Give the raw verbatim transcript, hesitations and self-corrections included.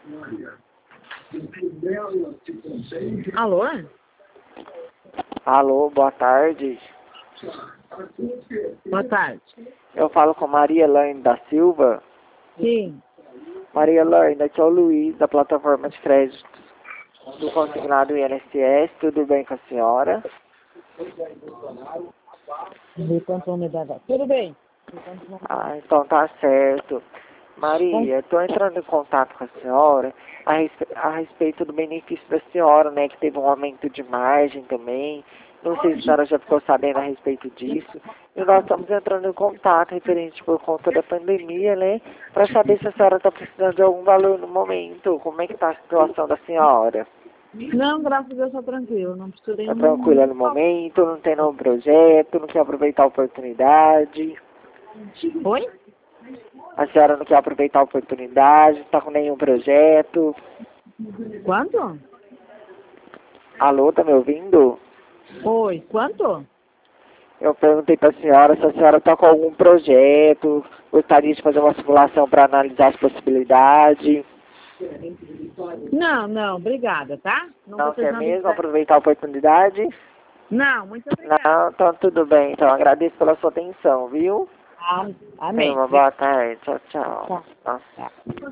Alô? Alô, boa tarde. Boa tarde. Eu falo com Maria Elaine da Silva. Sim. Maria Elaine, aqui é o Luiz, da plataforma de créditos do consignado I N S S. Tudo bem com a senhora? Tudo bem. Ah, então tá certo. Maria, estou entrando em contato com a senhora a, respe a respeito do benefício da senhora, né? Que teve um aumento de margem também. Não sei se a senhora já ficou sabendo a respeito disso. E nós estamos entrando em contato referente por conta da pandemia, né? Para saber se a senhora está precisando de algum valor no momento. Como é que está a situação da senhora? Não, graças a Deus, está tranquilo. Não preciso de Está nenhum... tranquila no momento? Não tem nenhum projeto? Não quer aproveitar a oportunidade? Oi? A senhora não quer aproveitar a oportunidade? Não está com nenhum projeto? Quanto? Alô, tá me ouvindo? Oi, quanto? Eu perguntei para a senhora se a senhora está com algum projeto, gostaria de fazer uma simulação para analisar as possibilidades. Não, não, obrigada, tá? Não, Não tô quer precisando mesmo de... aproveitar a oportunidade? Não, muito obrigada. Não, então tudo bem. Então agradeço pela sua atenção, viu? Ah, Tenha amém. uma boa tarde. Tchau, tchau. Tá. Nossa. Tá.